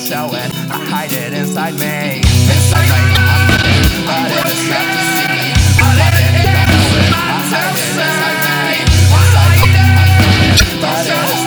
show it. I hide it inside me. Inside my mind, but it is not to see. But it is my to say. I hide it inside me. Inside my mind, but it is